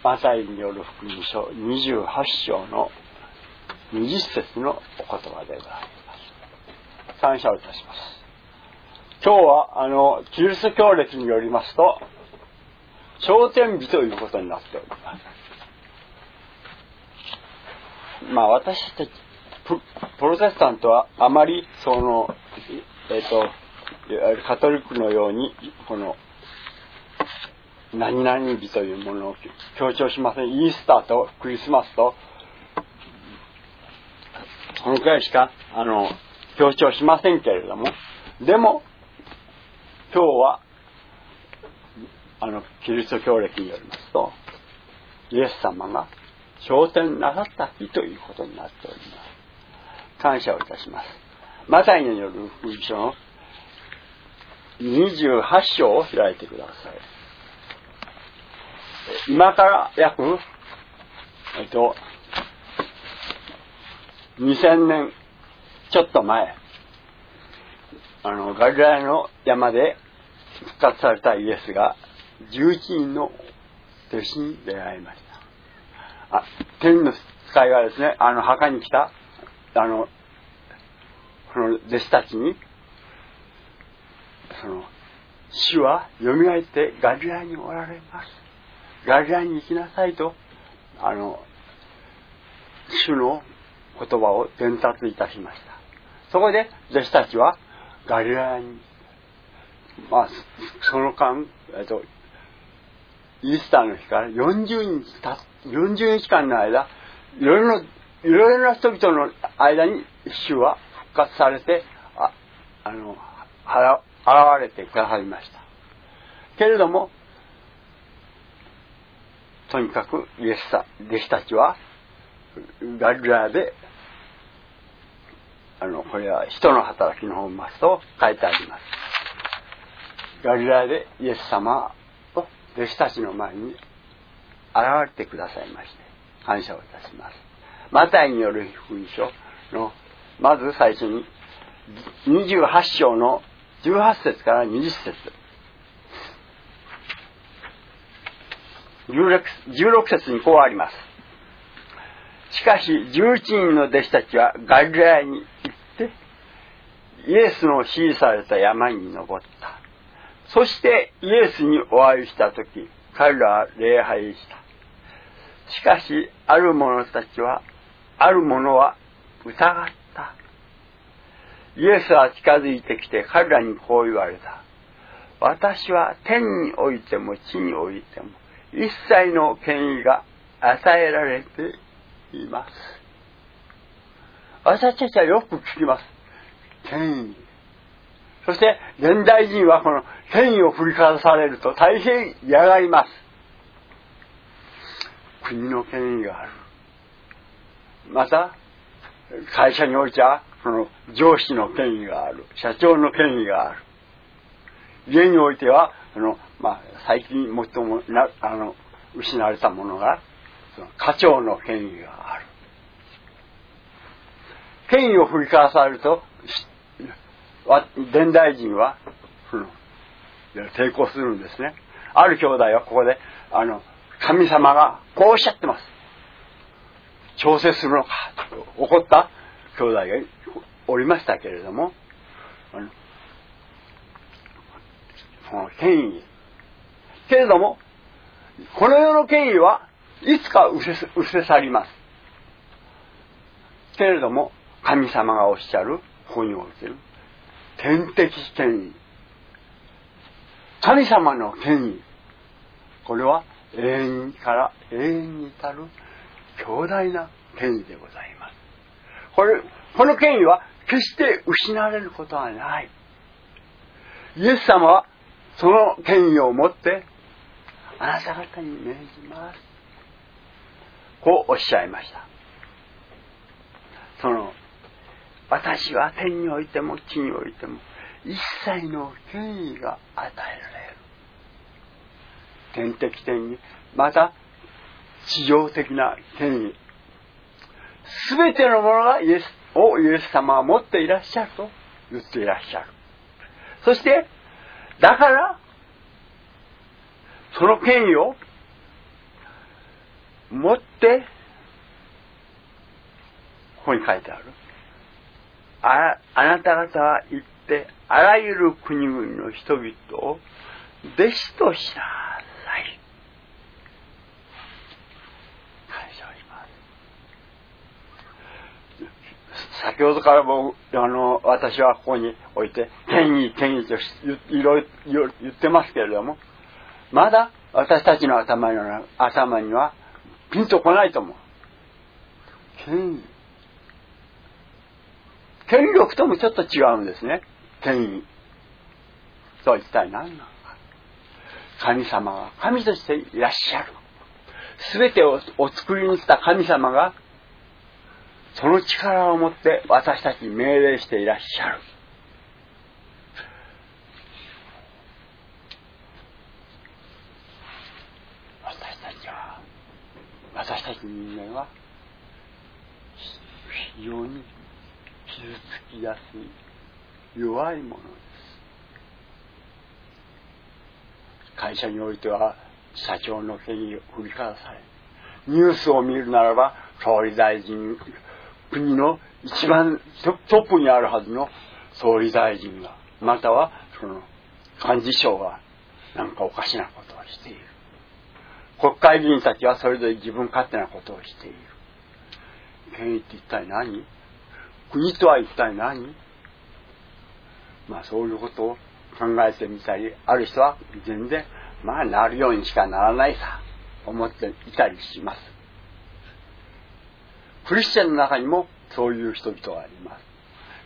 マタイによる福音書28章の20節のお言葉でございます。感謝をいたします。今日はキリスト教歴によりますと昇天日ということになっております。私たちプロテスタントはあまりいわゆるカトリックのようにこの何々日というものを強調しません。イースターとクリスマスとそのくらいしか強調しませんけれども、でも今日はキリスト教歴によりますとイエス様が昇天なさった日ということになっております。感謝をいたします。マタイによる福音書の28章を開いてください。今から約2000年ちょっと前ガリラヤの山で復活されたイエスが11人の弟子に出会いました。天の使いがですね、墓に来たこの弟子たちに主はよみがえってガリラヤにおられます、ガリラヤに行きなさいと主の言葉を伝達いたしました。そこで弟子たちはガリラヤに、その間イースターの日から40日間の間いろいろな人々の間に主は復活されて現れてくださいました。けれどもとにかく弟子たちはガリラヤでこれは使徒の働きの方を見ますと書いてあります。ガリラヤでイエス様と弟子たちの前に現れてくださいまして感謝をいたします。マタイによる福音書のまず最初に28章の18節から20節16節にこうあります。しかし11人の弟子たちはガリラヤに行ってイエスの指示された山に登った。そしてイエスにお会いしたとき彼らは礼拝した。しかしある者は疑った。イエスは近づいてきて彼らにこう言われた。私は天においても地においても一切の権威が与えられています。私たちはよく聞きます。権威。そして現代人はこの権威を振りかざされると大変嫌がります。国の権威がある。また会社においてはこの上司の権威がある。社長の権威がある。家においては最近最も失われたものが課長の権威がある。権威を振りかざされると現代人は抵抗するんですね。ある兄弟はここで神様がこうおっしゃってます。調整するのかと怒った兄弟がおりましたけれども、その権威けれどもこの世の権威はいつか失せ去ります。けれども神様がおっしゃるここにおいてる天的権威、神様の権威、これは永遠から永遠に至る強大な権威でございます。この権威は決して失われることはない。イエス様はその権威を持ってあなた方に命じます、こうおっしゃいました。私は天においても地においても一切の権威が与えられる。天的権威、また地上的な権威、すべてのものがイエス様は持っていらっしゃると言っていらっしゃる。そしてだからその権威をもって、ここに書いてある。あなた方は行って、あらゆる国々の人々を弟子としなさい。感謝します。先ほどからも私はここにおいて権威といろいろ言ってますけれども、まだ私たちの頭にはピンとこないと思う。権力ともちょっと違うんですね。権威とは一体何なのか。神様が神としていらっしゃる。すべてをお作りにした神様がその力を持って私たちに命令していらっしゃる。私たち人間は非常に傷つきやすい弱いものです。会社においては社長の権威を振りかざされ、ニュースを見るならば総理大臣、国の一番トップにあるはずの総理大臣が、またはその幹事長がなんかおかしなことをしている。国会議員たちはそれぞれ自分勝手なことをしている。権威って一体何？国とは一体何？そういうことを考えてみたり、ある人は全然なるようにしかならないさ思っていたりします。クリスチャンの中にもそういう人々があります。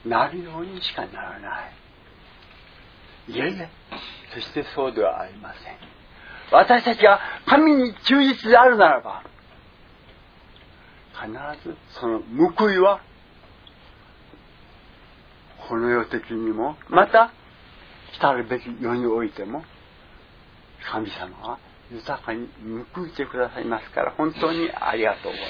なるようにしかならない。いえいえ、決してそうではありません。私たちが神に忠実であるならば、必ずその報いはこの世的にも、また来るべき世においても神様は豊かに報いてくださいますから、本当にありがとうございます。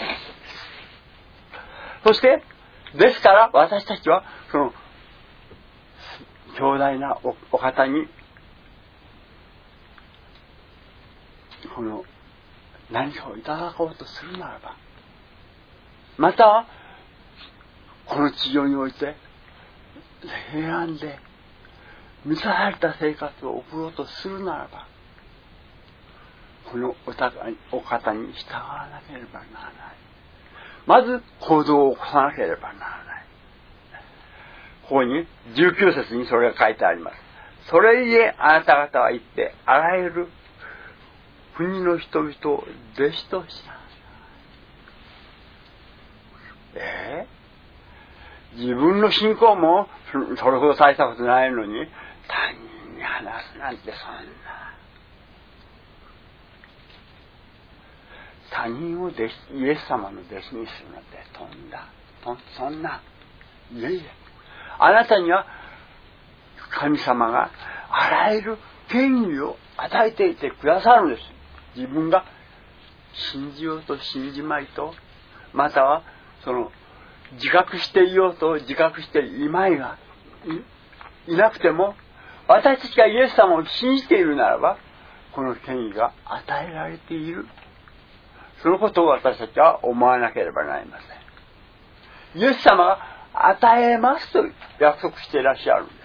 そしてですから私たちはその強大なお方にこの何かをいただこうとするならば、またこの地上において平安で満たされた生活を送ろうとするならば、このお方に従わなければならない。まず行動を起こさなければならない。ここに19節にそれが書いてあります。それゆえあなた方は言って、あらゆる国の人々を弟子としなさい。自分の信仰もそれほど大したことないのに他人に話すなんて、そんな他人をイエス様の弟子にするなんてそんないえいえ、あなたには神様があらゆる権威を与えていてくださるんです。自分が信じようと信じまいと、またはその自覚していようと自覚していまいが いなくても、私たちがイエス様を信じているならばこの権威が与えられている。そのことを私たちは思わなければなりません。イエス様が与えますと約束していらっしゃるんです。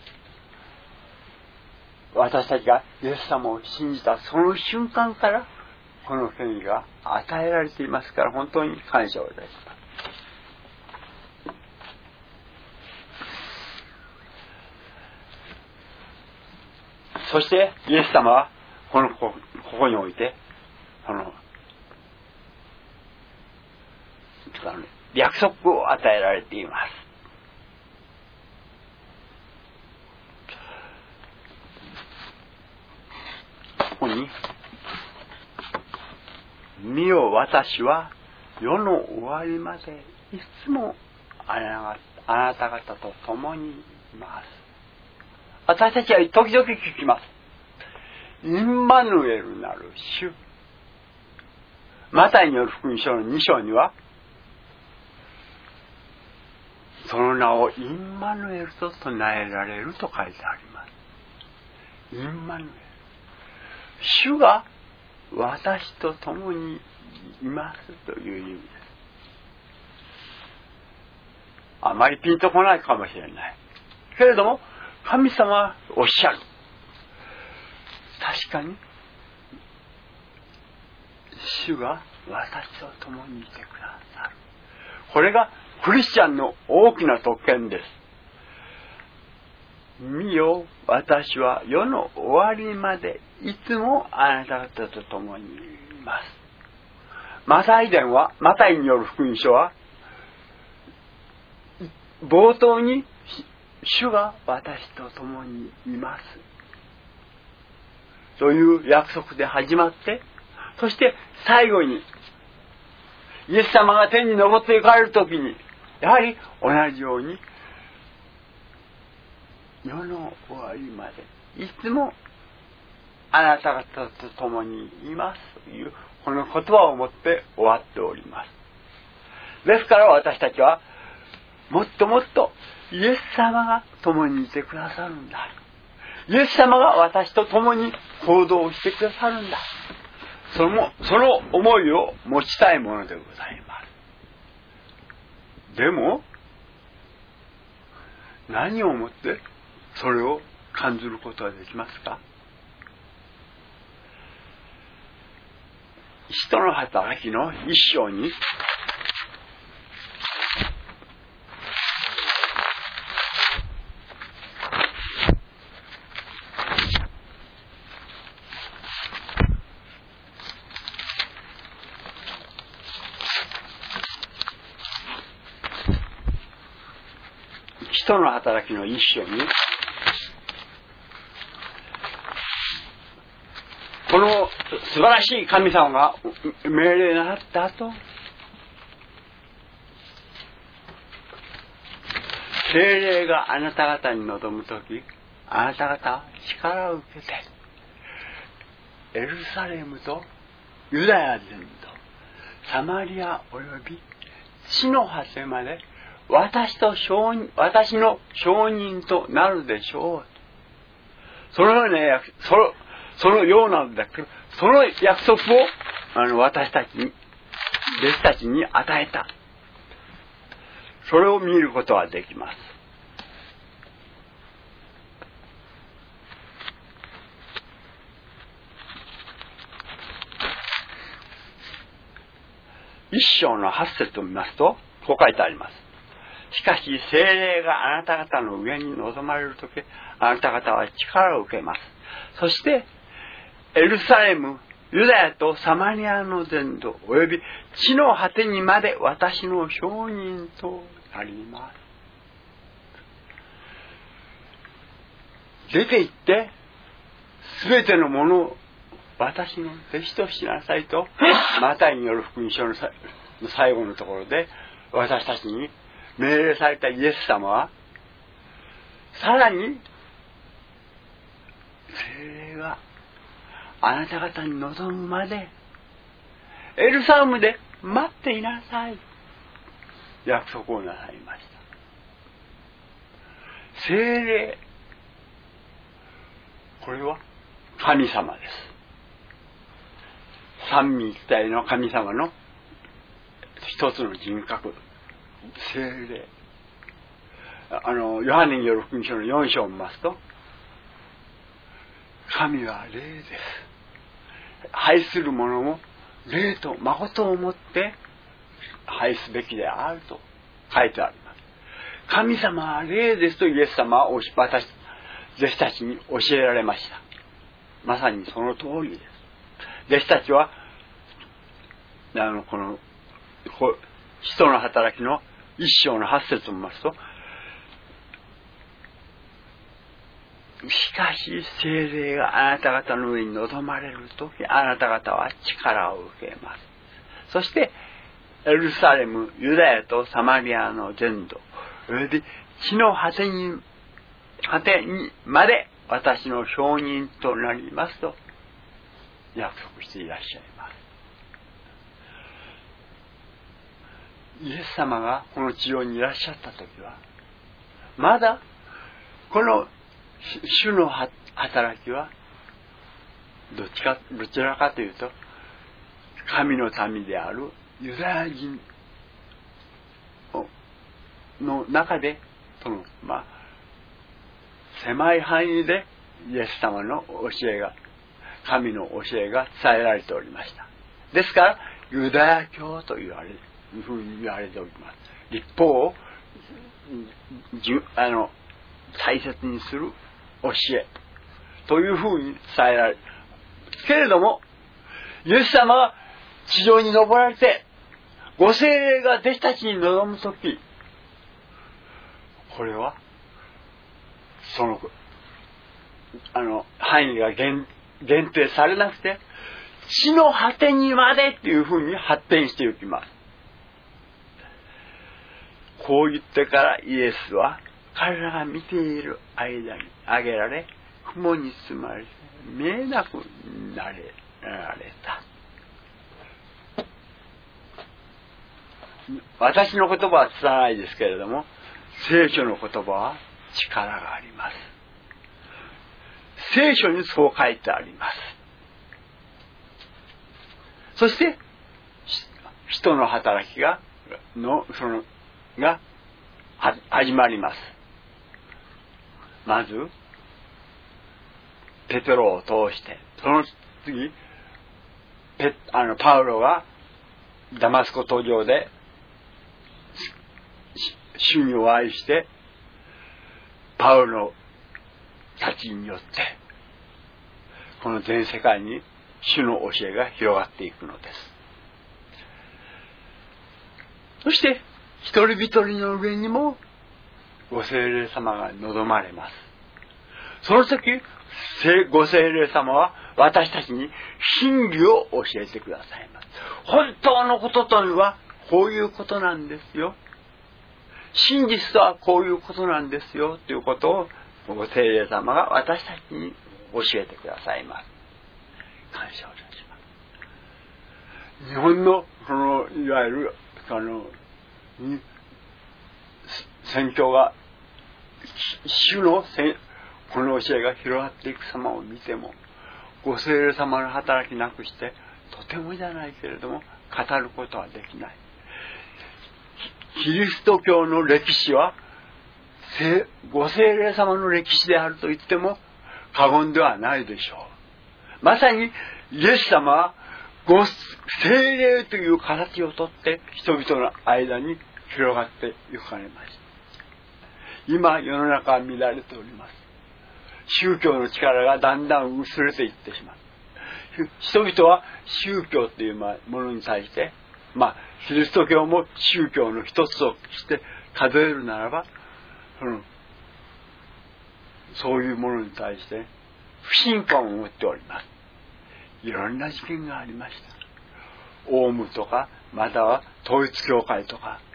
私たちがイエス様を信じたその瞬間からこの権威が与えられていますから、本当に感謝をいたします。そしてイエス様はここにおいて約束を与えられています。ここに、見よ私は世の終わりまでいつもあなた方と共にいます。私たちは時々聞きます。インマヌエルなる主。マタイによる福音書の2章にはその名をインマヌエルと唱えられると書いてあります。インマヌエル、主が私と共にいいますという意味です。あまりピンとこないかもしれない。けれども、神様はおっしゃる。確かに、主が私と共にいてくださる。これがクリスチャンの大きな特権です。見よ、私は世の終わりまでいつもあなた方と共にいます。マタイ伝は、マタイによる福音書は、冒頭に主が私と共にいますという約束で始まって、そして最後にイエス様が天に昇っていかれるときに、やはり同じように世の終わりまでいつもあなた方と共にいますというこの言葉をもって終わっております。ですから私たちはもっともっとイエス様が共にいてくださるんだ。イエス様が私と共に行動してくださるんだ。その思いを持ちたいものでございます。でも何をもってそれを感じることができますか？使徒の働きの一章に使徒の働きの一章にこの素晴らしい神様が命令なさった後、聖霊があなた方に臨むとき、あなた方は力を受けてエルサレムとユダヤ全土、サマリアおよび地の果てまで私の証人となるでしょう。そのようなんだけど、その約束を私たちに、弟子たちに与えた。それを見ることができます。一章の8節を見ますと、こう書いてあります。しかし聖霊があなた方の上に臨まれるとき、あなた方は力を受けます。そしてエルサレム、ユダヤとサマリアの全土および地の果てにまで私の証人となります。出て行ってすべてのものを私の弟子としなさいとマタイによる福音書の最後のところで私たちに命令されたイエス様は、さらに聖霊があなた方に臨むまでエルサレムで待っていなさい、約束をなさいました。聖霊、これは神様です。三位一体の神様の一つの人格、聖霊。ヨハネによる福音書の4章を見ますと、神は霊です。愛する者も霊と誠をもって愛すべきであると書いてあります。神様は霊ですとイエス様は弟子たちに教えられました。まさにその通りです。弟子たちはこの使徒の働きの一章の8節を見ますと、しかし聖霊があなた方の上に臨まれるとき、あなた方は力を受けます。そしてエルサレム、ユダヤとサマリアの全土および地の果てにまで私の証人となりますと約束していらっしゃいます。イエス様がこの地上にいらっしゃったときは、まだこの主の働きはどちらかというと神の民であるユダヤ人の中で、狭い範囲でイエス様の教えが、神の教えが伝えられておりました。ですから、ユダヤ教というふうに言われております。立法を大切にする教えというふうに伝えられる。けれども、イエス様が地上に登られて、ご聖霊が弟子たちに臨むとき、これは、範囲が限定されなくて、地の果てにまでっていうふうに発展していきます。こう言ってからイエスは、彼らが見ている間に上げられ、雲に包まれて見えなくなられた。私の言葉は伝わらないですけれども、聖書の言葉は力があります。聖書にそう書いてあります。そして人の働きが始まります。まずペテロを通して、その次パウロがダマスコ途上で主にお会いして、パウロたちによってこの全世界に主の教えが広がっていくのです。そして一人一人の上にもご聖霊様が望まれます。その時ご聖霊様は私たちに真理を教えてくださいます。本当のことというのはこういうことなんですよ、真実とはこういうことなんですよということをご聖霊様が私たちに教えてくださいます。感謝をいたします。日本のいわゆる宣教が主のこの教えが広がっていく様を見ても、ご聖霊様の働きなくしてとてもじゃないけれども語ることはできない。キリスト教の歴史はご聖霊様の歴史であると言っても過言ではないでしょう。まさにイエス様はご聖霊という形をとって人々の間に広がっていかれました。今世の中は乱れております。宗教の力がだんだん薄れていってしまう。人々は宗教というものに対して、キリスト教も宗教の一つとして数えるならば、そういうものに対して不信感を持っております。いろんな事件がありました。オウムとか、または統一教会とか、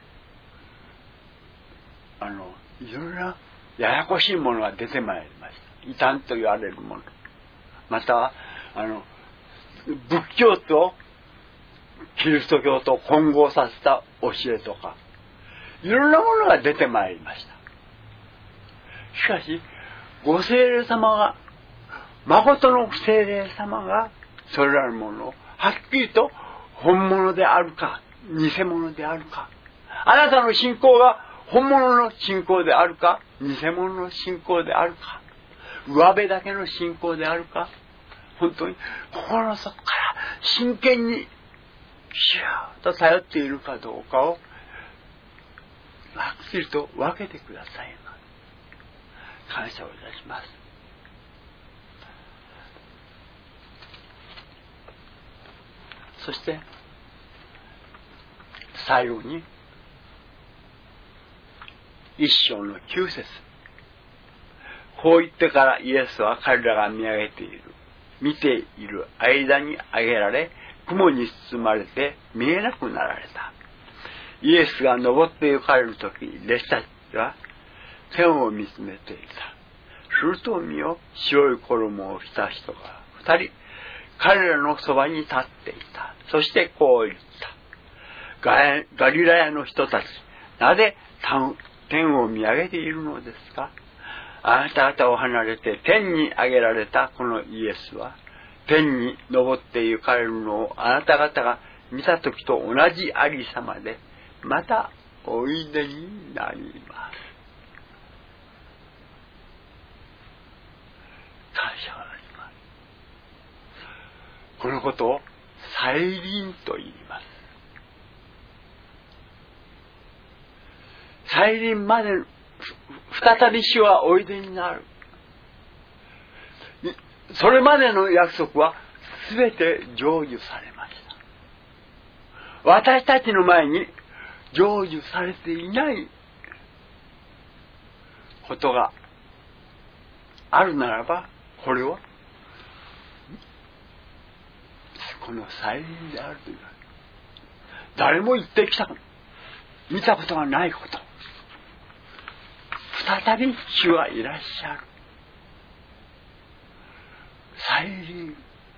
いろんなややこしいものが出てまいりました。異端と言われるもの、または仏教とキリスト教と混合させた教えとか、いろんなものが出てまいりました。しかしご聖霊様が、誠の聖霊様がそれらのものをはっきりと本物であるか偽物であるか、あなたの信仰が本物の信仰であるか偽物の信仰であるか、上辺だけの信仰であるか、本当に心の底から真剣にシューッと頼っているかどうかをはっきりと分けてくださいます。感謝をいたします。そして最後に一章の9節、こう言ってからイエスは彼らが見ている間に上げられ、雲に包まれて見えなくなられた。イエスが登って行かれるとき、弟子たちは天を見つめていた。すると見よ、白い衣を着た人が2人彼らのそばに立っていた。そしてこう言った。ガリラヤの人たち、なぜ天を見上げているのですか？あなた方を離れて天に上げられたこのイエスは、 天に昇って行かれるのをあなた方が見たときと同じありさまでまたおいでになります。感謝があります。このことを再臨と言います。再臨まで再び主はおいでになる。それまでの約束は全て成就されました。私たちの前に成就されていないことがあるならば、これはこの再臨であるという。誰も言ってきた見たことがないこと、再び主はいらっしゃる。再臨、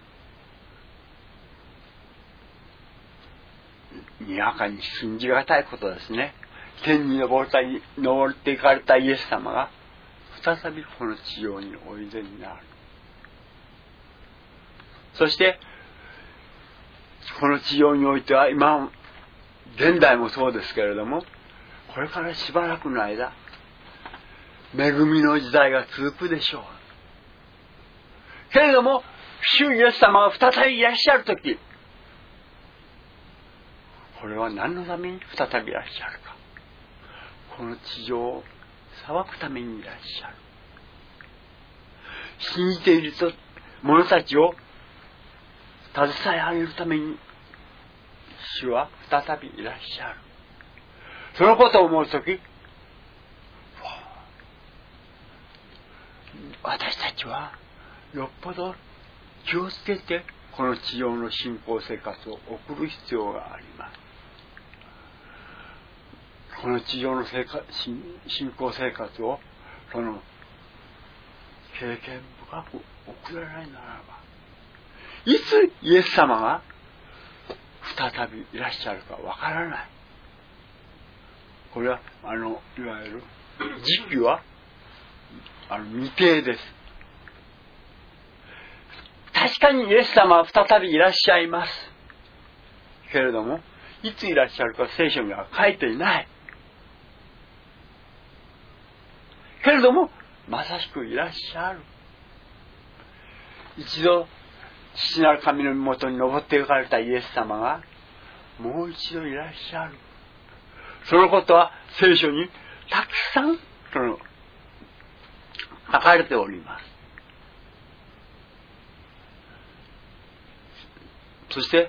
にわかに信じがたいことですね。天に昇っていかれたイエス様が再びこの地上においでになる。そしてこの地上においては今現代もそうですけれども、これからしばらくの間恵みの時代が続くでしょう。けれども主イエス様が再びいらっしゃるとき、これは何のために再びいらっしゃるか。この地上を裁くためにいらっしゃる。信じている者たちを携え上げるために主は再びいらっしゃる。そのことを思うとき、私たちはよっぽど気をつけてこの地上の信仰生活を送る必要があります。この地上の信仰生活をその経験深く送らないならば、いつイエス様が再びいらっしゃるかわからない。これはいわゆる時期は未定です。確かにイエス様は再びいらっしゃいますけれども、いついらっしゃるか聖書には書いていない。けれどもまさしくいらっしゃる。一度父なる神のもとに登って行かれたイエス様がもう一度いらっしゃる。そのことは聖書にたくさん書かれております。そして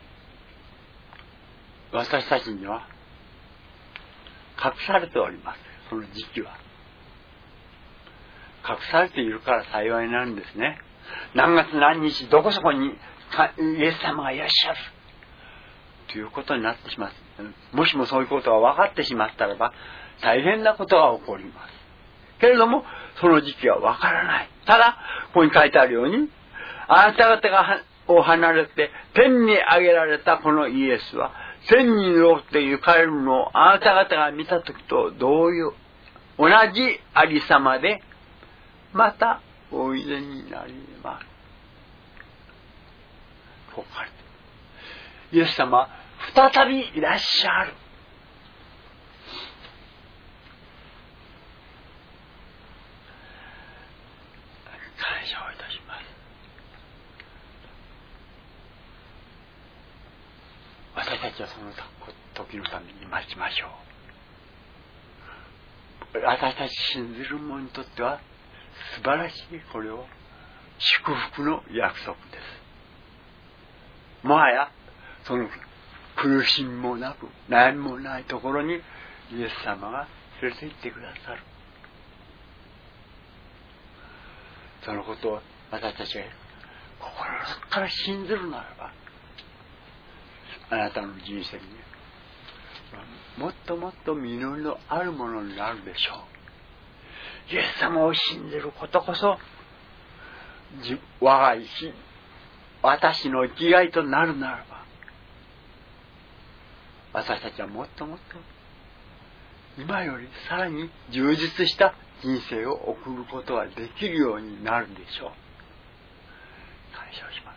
私たちには隠されております。その時期は隠されているから幸いなんですね。何月何日どこそこにイエス様がいらっしゃるということになってしまう。もしもそういうことが分かってしまったらば大変なことが起こります。けれどもその時期は分からない。ただここに書いてあるように、あなた方を離れて天に上げられたこのイエスは天に昇って行かれるのをあなた方が見たときと同じありさまでまたおいでになります。こう書かれている。イエス様は再びいらっしゃる。感謝をいたします。私たちはその時のために待ちましょう。私たち信じる者にとっては素晴らしいこれを祝福の約束です。もはやその苦しみもなく悩みもないところにイエス様が連れて行ってくださる。そのことを私たちが心の底から信じるならば、あなたの人生にもっともっと実りのあるものになるでしょう。イエス様を信じることこそ我が意志、私の生きがいとなるならば、私たちはもっともっと今よりさらに充実した人生を送ることができるようになるでしょう。感謝をします。